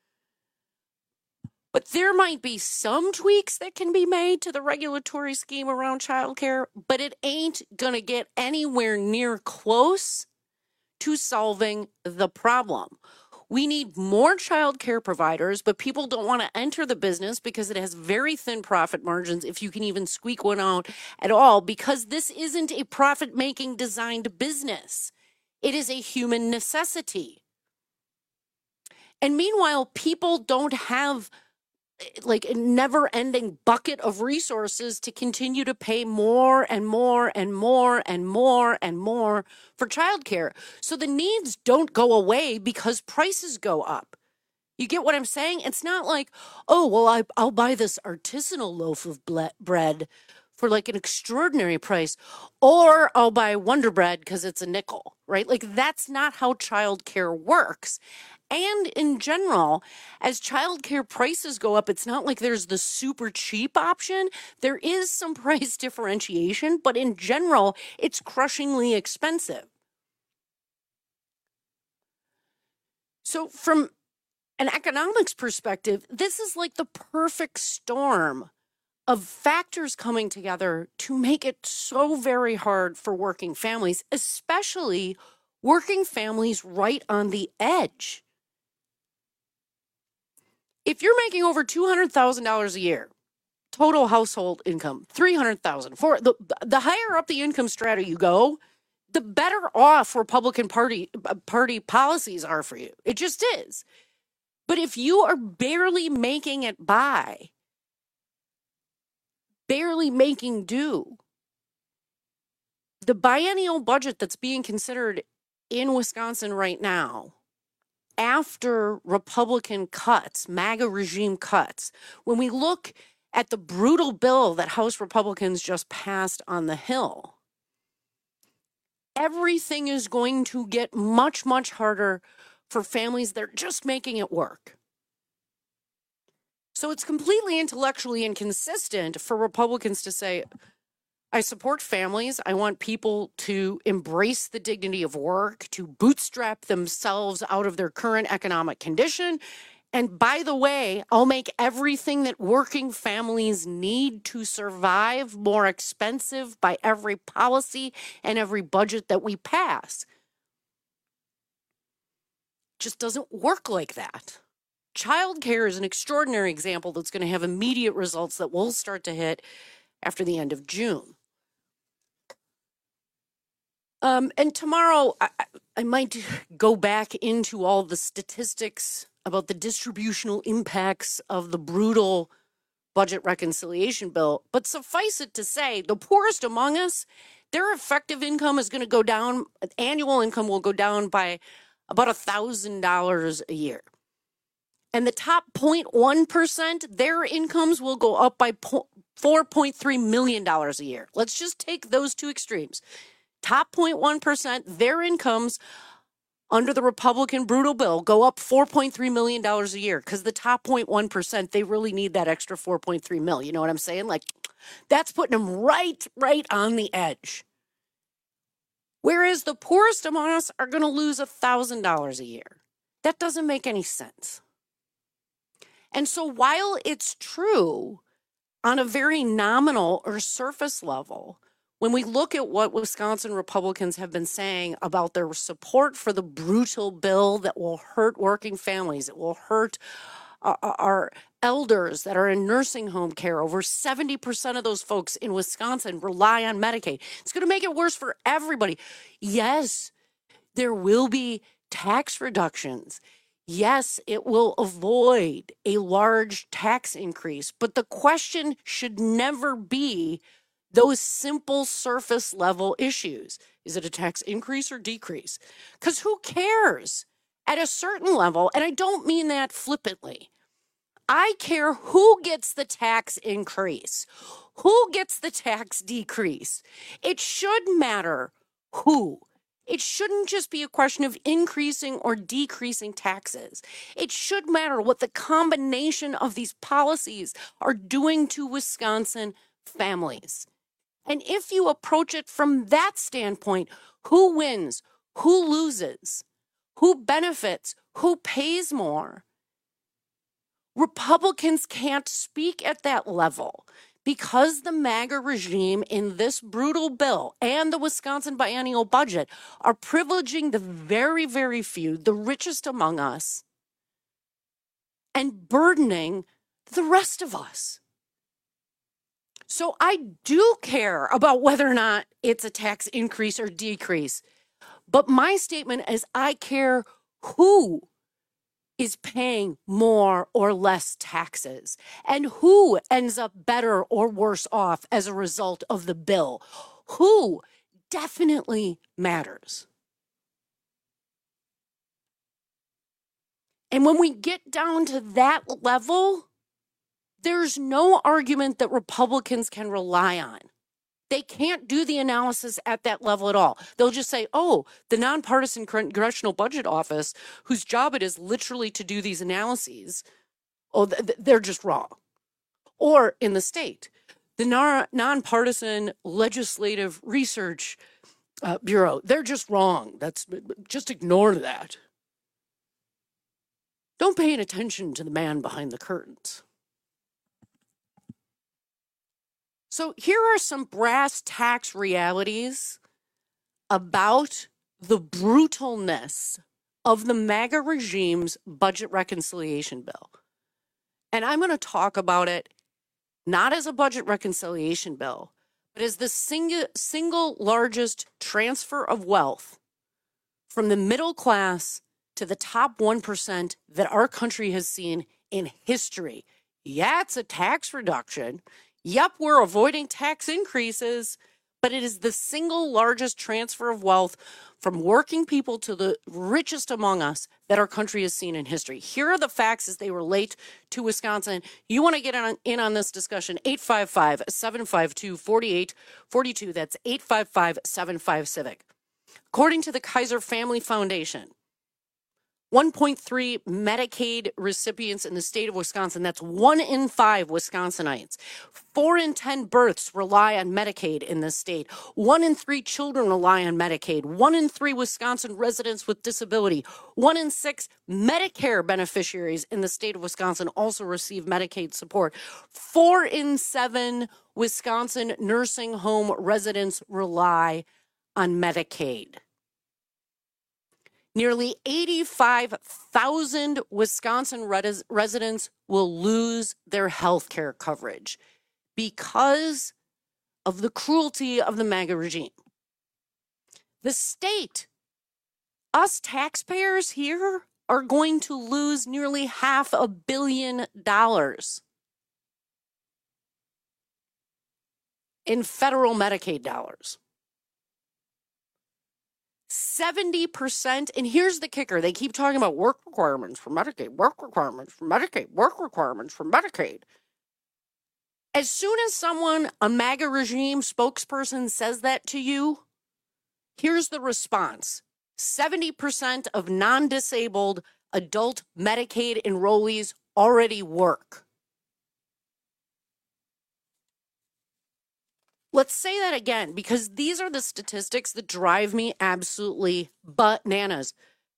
but there might be some tweaks that can be made to the regulatory scheme around child care, but it ain't going to get anywhere near close to solving the problem. We need more child care providers, but people don't want to enter the business because it has very thin profit margins, if you can even squeak one out at all, because this isn't a profit-making designed business. It is a human necessity. And meanwhile, people don't have like a never-ending bucket of resources to continue to pay more and more and more and more and more for childcare. So the needs don't go away because prices go up. You get what I'm saying? It's not like, oh, well, I'll buy this artisanal loaf of bread for like an extraordinary price, or I'll buy Wonder Bread because it's a nickel, right? Like that's not how childcare works. And in general, as childcare prices go up, it's not like there's the super cheap option. There is some price differentiation, but in general, it's crushingly expensive. So from an economics perspective, this is like the perfect storm of factors coming together to make it so very hard for working families, especially working families right on the edge. If you're making over $200,000 a year, total household income, $300,000, for the higher up the income strata you go, the better off Republican Party policies are for you. It just is. But if you are barely making it by, barely making do, the biennial budget that's being considered in Wisconsin right now, after Republican cuts, MAGA regime cuts, when we look at the brutal bill that House Republicans just passed on the Hill, everything is going to get much, much harder for families that are just making it work. So it's completely intellectually inconsistent for Republicans to say, I support families. I want people to embrace the dignity of work, to bootstrap themselves out of their current economic condition. And by the way, I'll make everything that working families need to survive more expensive by every policy and every budget that we pass. It just doesn't work like that. Childcare is an extraordinary example that's going to have immediate results that will start to hit after the end of June. And tomorrow, I might go back into all the statistics about the distributional impacts of the brutal budget reconciliation bill. But suffice it to say, the poorest among us, their effective income is going to go down. Annual income will go down by about $1,000 a year. And the top 0.1%, their incomes will go up by $4.3 million a year. Let's just take those two extremes. Top 0.1%, their incomes under the Republican brutal bill go up $4.3 million a year because the top 0.1%, they really need that extra $4.3 million. You know what I'm saying? Like, that's putting them right on the edge. Whereas the poorest among us are going to lose $1,000 a year. That doesn't make any sense. And so while it's true on a very nominal or surface level, when we look at what Wisconsin Republicans have been saying about their support for the brutal bill that will hurt working families, it will hurt our elders that are in nursing home care. Over 70% of those folks in Wisconsin rely on Medicaid. It's going to make it worse for everybody. Yes, there will be tax reductions. Yes, it will avoid a large tax increase. But the question should never be those simple surface level issues. Is it a tax increase or decrease? Because who cares at a certain level? And I don't mean that flippantly. I care who gets the tax increase, who gets the tax decrease. It should matter who. It shouldn't just be a question of increasing or decreasing taxes. It should matter what the combination of these policies are doing to Wisconsin families. And if you approach it from that standpoint, who wins, who loses, who benefits, who pays more? Republicans can't speak at that level because the MAGA regime in this brutal bill and the Wisconsin biennial budget are privileging the very, very few, the richest among us, and burdening the rest of us. So I do care about whether or not it's a tax increase or decrease. But my statement is I care who is paying more or less taxes and who ends up better or worse off as a result of the bill. Who definitely matters. And when we get down to that level, there's no argument that Republicans can rely on. They can't do the analysis at that level at all. They'll just say, oh, the nonpartisan Congressional Budget Office, whose job it is literally to do these analyses, oh, they're just wrong. Or in the state, the nonpartisan Legislative Research Bureau, they're just wrong. Just ignore that. Don't pay any attention to the man behind the curtains. So here are some brass tacks realities about the brutalness of the MAGA regime's budget reconciliation bill. And I'm going to talk about it not as a budget reconciliation bill, It is the single largest transfer of wealth from the middle class to the top 1% that our country has seen in history. Yeah, it's a tax reduction. Yep, we're avoiding tax increases, but it is the single largest transfer of wealth from working people to the richest among us that our country has seen in history. Here are the facts as they relate to Wisconsin. You want to get in on this discussion, 855-752-4842. That's 855-75-CIVIC. According to the Kaiser Family Foundation, 1.3 Medicaid recipients in the state of Wisconsin. That's 1 in 5 Wisconsinites. 4 in 10 births rely on Medicaid in this state. 1 in 3 children rely on Medicaid. 1 in 3 Wisconsin residents with disability. 1 in 6 Medicare beneficiaries in the state of Wisconsin also receive Medicaid support. 4 in 7 Wisconsin nursing home residents rely on Medicaid. Nearly 85,000 Wisconsin residents will lose their health care coverage because of the cruelty of the MAGA regime. The state, us taxpayers here, are going to lose nearly $500 million in federal Medicaid dollars. 70%, and here's the kicker. They keep talking about work requirements for Medicaid, work requirements for Medicaid, work requirements for Medicaid. As soon as a MAGA regime spokesperson says that to you, here's the response. 70% of non-disabled adult Medicaid enrollees already work. Let's say that again, because these are the statistics that drive me absolutely bananas.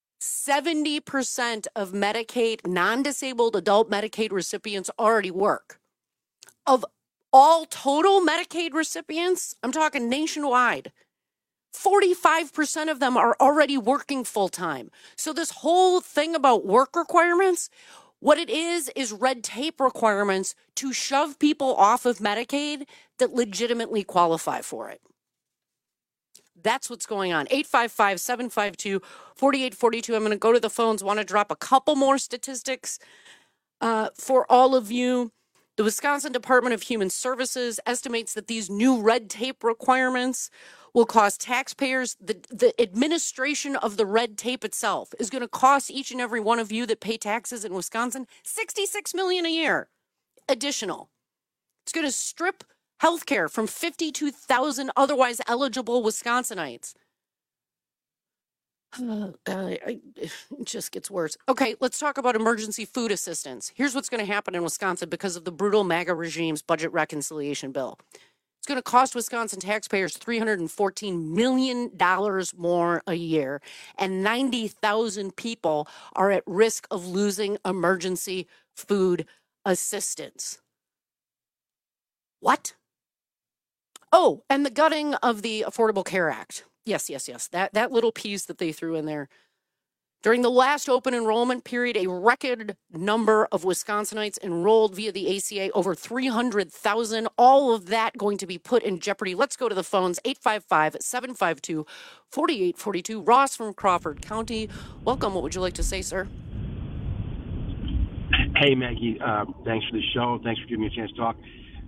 70% of Medicaid, non-disabled adult Medicaid recipients already work. Of all total Medicaid recipients, I'm talking nationwide, 45% of them are already working full-time. So this whole thing about work requirements, what it is red tape requirements to shove people off of Medicaid that legitimately qualify for it. That's what's going on. 855-752-4842. I'm going to go to the phones. Want to drop a couple more statistics for all of you. The Wisconsin Department of Human Services estimates that these new red tape requirements will cost taxpayers, the administration of the red tape itself is going to cost each and every one of you that pay taxes in Wisconsin $66 million a year additional. It's going to strip health care from 52,000 otherwise eligible Wisconsinites. It just gets worse. Okay, let's talk about emergency food assistance. Here's what's going to happen in Wisconsin because of the brutal MAGA regime's budget reconciliation bill. It's going to cost Wisconsin taxpayers $314 million more a year, and 90,000 people are at risk of losing emergency food assistance. What? Oh, and the gutting of the Affordable Care Act. Yes. That little piece that they threw in there. During the last open enrollment period, a record number of Wisconsinites enrolled via the ACA, over 300,000. All of that going to be put in jeopardy. Let's go to the phones, 855-752-4842. Ross from Crawford County. Welcome. What would you like to say, sir? Hey, Maggie. Thanks for the show. Thanks for giving me a chance to talk.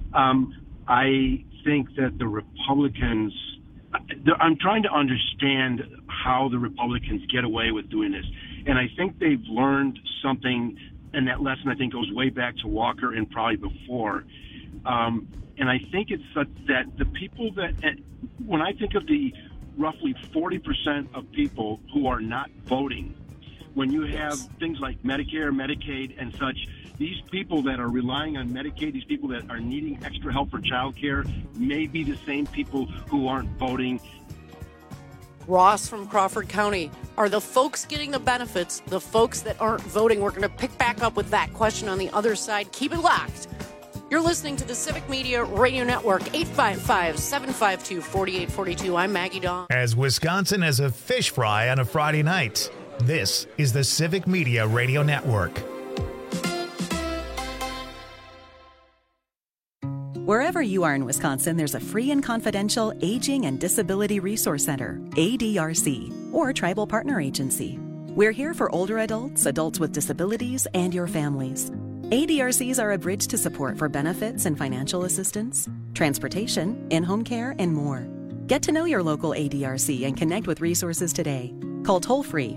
I think that the Republicans, I'm trying to understand how the Republicans get away with doing this. And I think they've learned something, and that lesson I think goes way back to Walker and probably before. And I think it's that the people that, when I think of the roughly 40% of people who are not voting, when you have things like Medicare, Medicaid, and such, these people that are relying on Medicaid, these people that are needing extra help for child care, may be the same people who aren't voting. Ross from Crawford County. Are the folks getting the benefits, the folks that aren't voting? We're going to pick back up with that question on the other side. Keep it locked. You're listening to the Civic Media Radio Network, 855-752-4842. I'm Maggie Dawn. As Wisconsin has a fish fry on a Friday night, this is the Civic Media Radio Network. Wherever you are in Wisconsin, there's a free and confidential Aging and Disability Resource Center, ADRC, or Tribal Partner Agency. We're here for older adults, adults with disabilities, and your families. ADRCs are a bridge to support for benefits and financial assistance, transportation, in-home care, and more. Get to know your local ADRC and connect with resources today. Call toll-free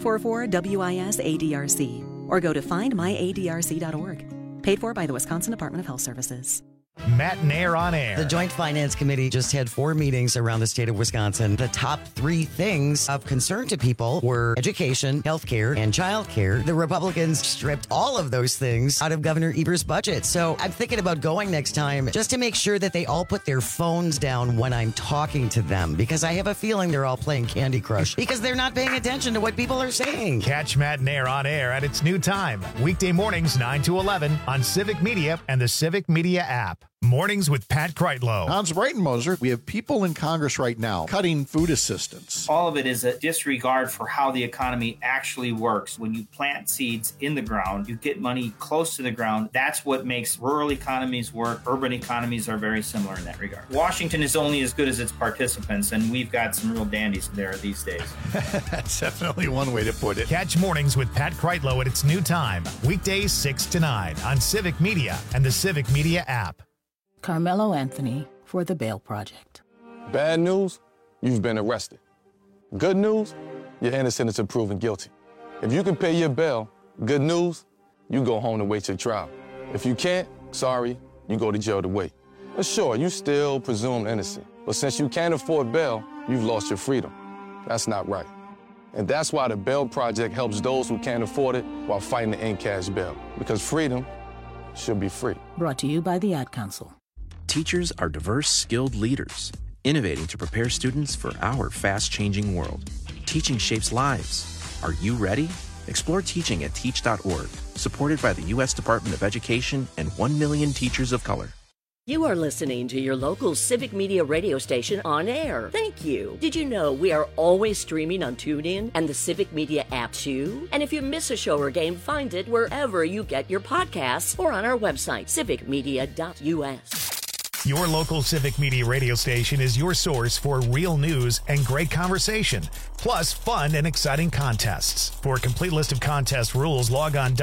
1-844-WIS-ADRC or go to findmyadrc.org. Paid for by the Wisconsin Department of Health Services. Matt Nair on air. The Joint Finance Committee just had 4 meetings around the state of Wisconsin. The top 3 things of concern to people were education, healthcare, and childcare. The Republicans stripped all of those things out of Governor Eber's budget. So I'm thinking about going next time just to make sure that they all put their phones down when I'm talking to them, because I have a feeling they're all playing Candy Crush because they're not paying attention to what people are saying. Catch Matt Nair on air at its new time, weekday mornings 9 to 11 on Civic Media and the Civic Media app. Mornings with Pat Kreitlow. Hans Breitenmoser, we have people in Congress right now cutting food assistance. All of it is a disregard for how the economy actually works. When you plant seeds in the ground, you get money close to the ground. That's what makes rural economies work. Urban economies are very similar in that regard. Washington is only as good as its participants, and we've got some real dandies there these days. That's definitely one way to put it. Catch Mornings with Pat Kreitlow at its new time, weekdays 6 to 9 on Civic Media and the Civic Media app. Carmelo Anthony for the Bail Project. Bad news, you've been arrested. Good news, you're innocent until proven guilty. If you can pay your bail, good news, you go home to wait your trial. If you can't, sorry, you go to jail to wait. But sure, you still presumed innocent. But since you can't afford bail, you've lost your freedom. That's not right. And that's why the Bail Project helps those who can't afford it while fighting to end cash bail. Because freedom should be free. Brought to you by the Ad Council. Teachers are diverse, skilled leaders, innovating to prepare students for our fast-changing world. Teaching shapes lives. Are you ready? Explore teaching at teach.org, supported by the U.S. Department of Education and 1 million teachers of color. You are listening to your local Civic Media radio station on air. Thank you. Did you know we are always streaming on TuneIn and the Civic Media app too? And if you miss a show or game, find it wherever you get your podcasts or on our website, civicmedia.us. Your local Civic Media radio station is your source for real news and great conversation, plus fun and exciting contests. For a complete list of contest rules, log on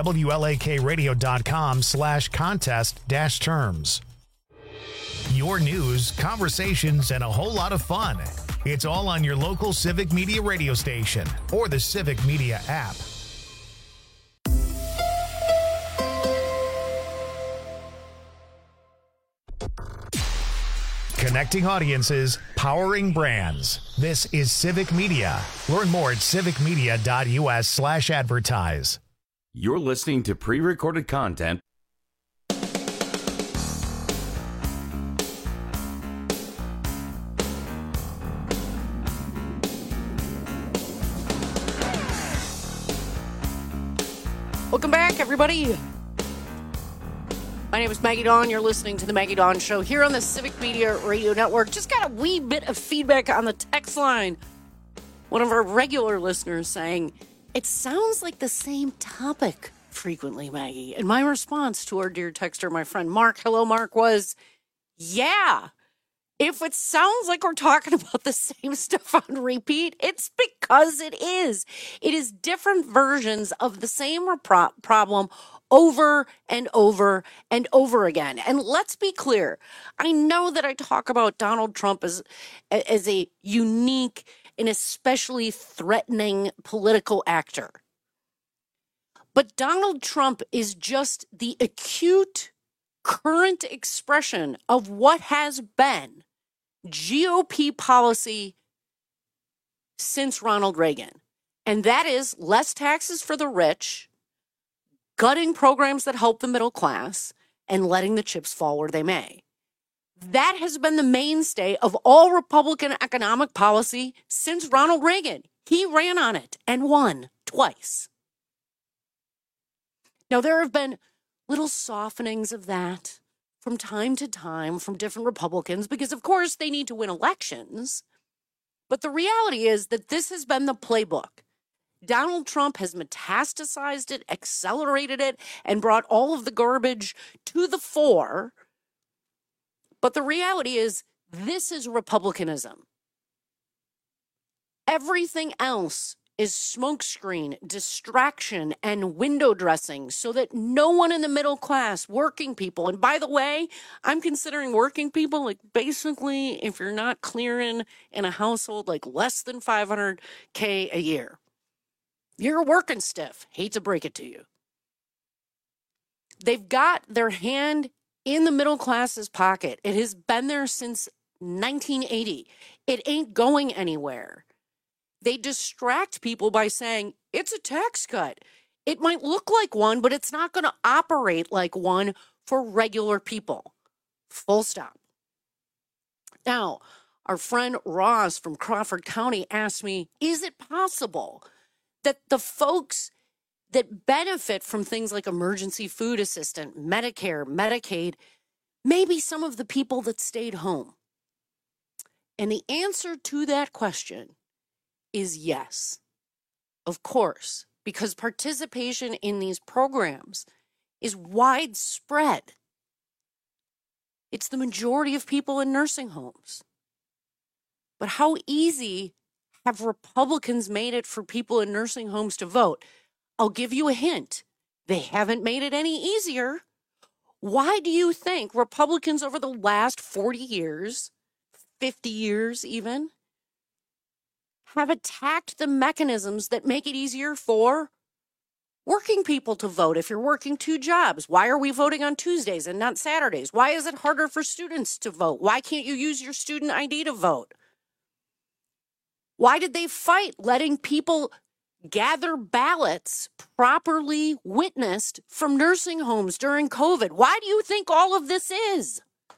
WLAKradio.com/contest-terms. Your news, conversations, and a whole lot of fun. It's all on your local Civic Media radio station or the Civic Media app. Connecting audiences, powering brands. This is Civic Media. Learn more at civicmedia.us/advertise. You're listening to pre-recorded content. Welcome back, everybody. My name is Maggie Dawn. You're listening to the Maggie Dawn Show here on the Civic Media Radio Network. Just got a wee bit of feedback on the text line. One of our regular listeners saying, it sounds like the same topic frequently, Maggie. And my response to our dear texter, my friend Mark, hello, Mark, was, yeah. If it sounds like we're talking about the same stuff on repeat, it's because it is. It is different versions of the same problem over and over and over again. And let's be clear. I know that I talk about Donald Trump as a unique and especially threatening political actor. But Donald Trump is just the acute current expression of what has been GOP policy since Ronald Reagan. And that is less taxes for the rich, gutting programs that help the middle class, and letting the chips fall where they may. That has been the mainstay of all Republican economic policy since Ronald Reagan. He ran on it and won twice. Now, there have been little softenings of that from time to time from different Republicans because, of course, they need to win elections. But the reality is that this has been the playbook. Donald Trump has metastasized it, accelerated it, and brought all of the garbage to the fore But the reality is, this is Republicanism. Everything else is smokescreen, distraction, and window dressing so that no one in the middle class, working people, and by the way, I'm considering working people like basically if you're not clearing in a household like less than $500K a year, you're working stiff. Hate to break it to you. They've got their hand in the middle class's pocket. It has been there since 1980. It ain't going anywhere. They distract people by saying, it's a tax cut. It might look like one, but it's not going to operate like one for regular people. Full stop. Now, our friend Ross from Crawford County asked me, is it possible that the folks that benefit from things like emergency food assistance, Medicare, Medicaid, maybe some of the people that stayed home? And the answer to that question is yes, of course, because participation in these programs is widespread. It's the majority of people in nursing homes. But how easy have Republicans made it for people in nursing homes to vote? I'll give you a hint. They haven't made it any easier. Why do you think Republicans over the last 40 years, 50 years even, have attacked the mechanisms that make it easier for working people to vote if you're working two jobs? Why are we voting on Tuesdays and not Saturdays? Why is it harder for students to vote? Why can't you use your student ID to vote? Why did they fight letting people gather ballots properly witnessed from nursing homes during COVID? Why do you think all of this is?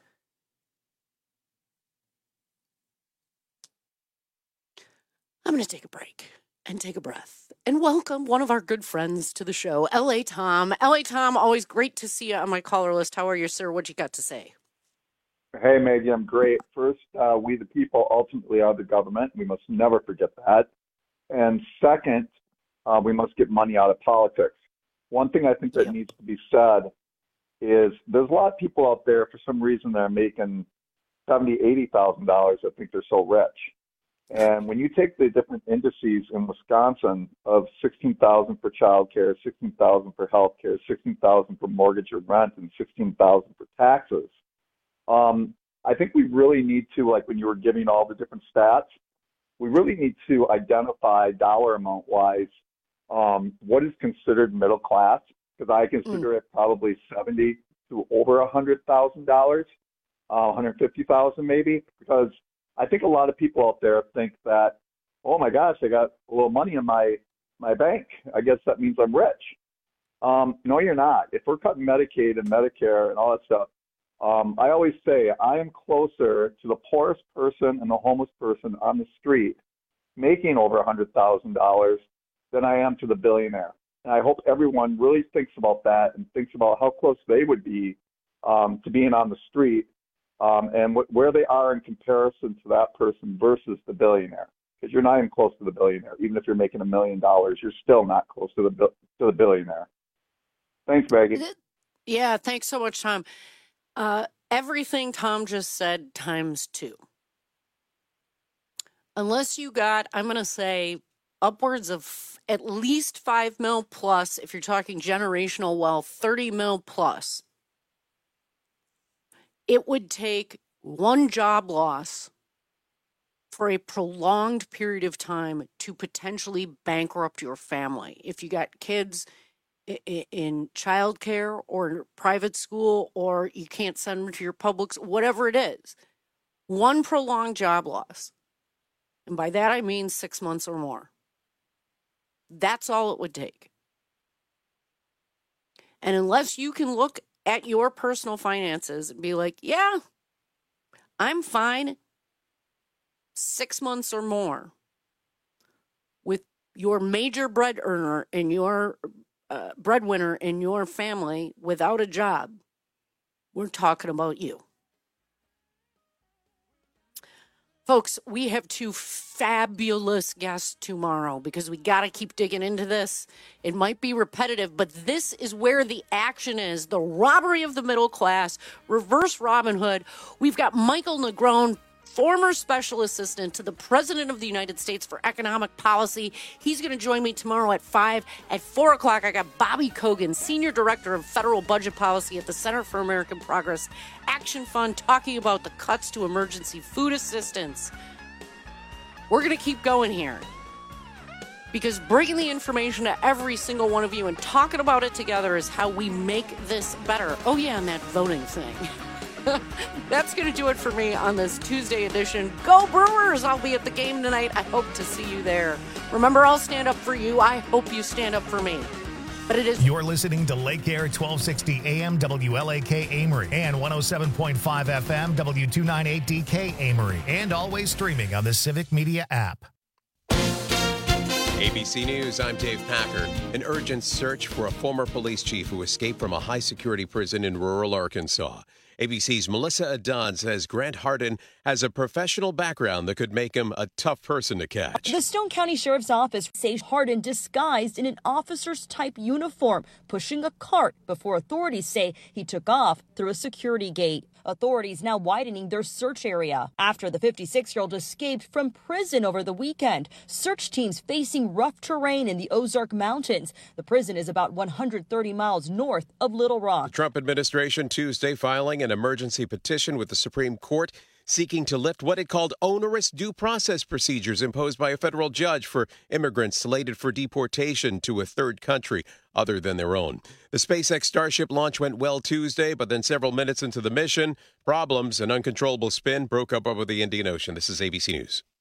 I'm going to take a break and take a breath and welcome one of our good friends to the show, L.A. Tom. L.A. Tom, always great to see you on my caller list. How are you, sir? What you got to say? Hey, Maggie, I'm great. First, we the people ultimately are the government. We must never forget that. And second, we must get money out of politics. One thing I think that needs to be said is there's a lot of people out there, for some reason, that are making $70,000, $80,000 that think they're so rich. And when you take the different indices in Wisconsin of $16,000 for childcare, $16,000 for health care, $16,000 for mortgage or rent, and $16,000 for taxes, I think we really need to, like when you were giving all the different stats, we really need to identify dollar amount wise what is considered middle class, because I consider it probably $70,000 to over $100,000, $150,000 maybe, because I think a lot of people out there think that, oh my gosh, I got a little money in my bank. I guess that means I'm rich. No, you're not. If we're cutting Medicaid and Medicare and all that stuff, I always say I am closer to the poorest person and the homeless person on the street making over $100,000 than I am to the billionaire. And I hope everyone really thinks about that and thinks about how close they would be to being on the street. And where they are in comparison to that person versus the billionaire, because you're not even close to the billionaire. Even if you're making $1 million, you're still not close to the billionaire. Thanks, Maggie. Yeah, thanks so much, Tom. Everything Tom just said times two. Unless you got, I'm going to say, upwards of at least $5 million plus, if you're talking generational wealth, $30 million plus. It would take one job loss for a prolonged period of time to potentially bankrupt your family. If you got kids in childcare or private school, or you can't send them to your public, whatever it is, one prolonged job loss. And by that, I mean 6 months or more. That's all it would take. And unless you can look at your personal finances and be like, yeah, I'm fine 6 months or more with your major bread earner and your breadwinner in your family without a job, we're talking about you. Folks, we have two fabulous guests tomorrow because we got to keep digging into this. It might be repetitive, but this is where the action is. The robbery of the middle class, reverse Robin Hood. We've got Michael Negron, former special assistant to the President of the United States for Economic Policy. He's going to join me tomorrow at 5. At 4 o'clock, I got Bobby Kogan, Senior Director of Federal Budget Policy at the Center for American Progress Action Fund, talking about the cuts to emergency food assistance. We're going to keep going here because bringing the information to every single one of you and talking about it together is how we make this better. Oh, yeah, and that voting thing. That's going to do it for me on this Tuesday edition. Go Brewers! I'll be at the game tonight. I hope to see you there. Remember, I'll stand up for you. I hope you stand up for me. But it is. You're listening to Lake Air 1260 AM WLAK Amory and 107.5 FM W298DK Amory, and always streaming on the Civic Media app. ABC News, I'm Dave Packard. An urgent search for a former police chief who escaped from a high-security prison in rural Arkansas. ABC's Melissa Adad says Grant Hardin has a professional background that could make him a tough person to catch. The Stone County Sheriff's Office says Hardin disguised in an officer's type uniform, pushing a cart before authorities say he took off through a security gate. Authorities now widening their search area after the 56-year-old escaped from prison over the weekend. Search teams facing rough terrain in the Ozark Mountains. The prison is about 130 miles north of Little Rock. The Trump administration Tuesday filing an emergency petition with the Supreme Court seeking to lift what it called onerous due process procedures imposed by a federal judge for immigrants slated for deportation to a third country other than their own. The SpaceX Starship launch went well Tuesday, but then several minutes into the mission, problems and uncontrollable spin broke up over the Indian Ocean. This is ABC News.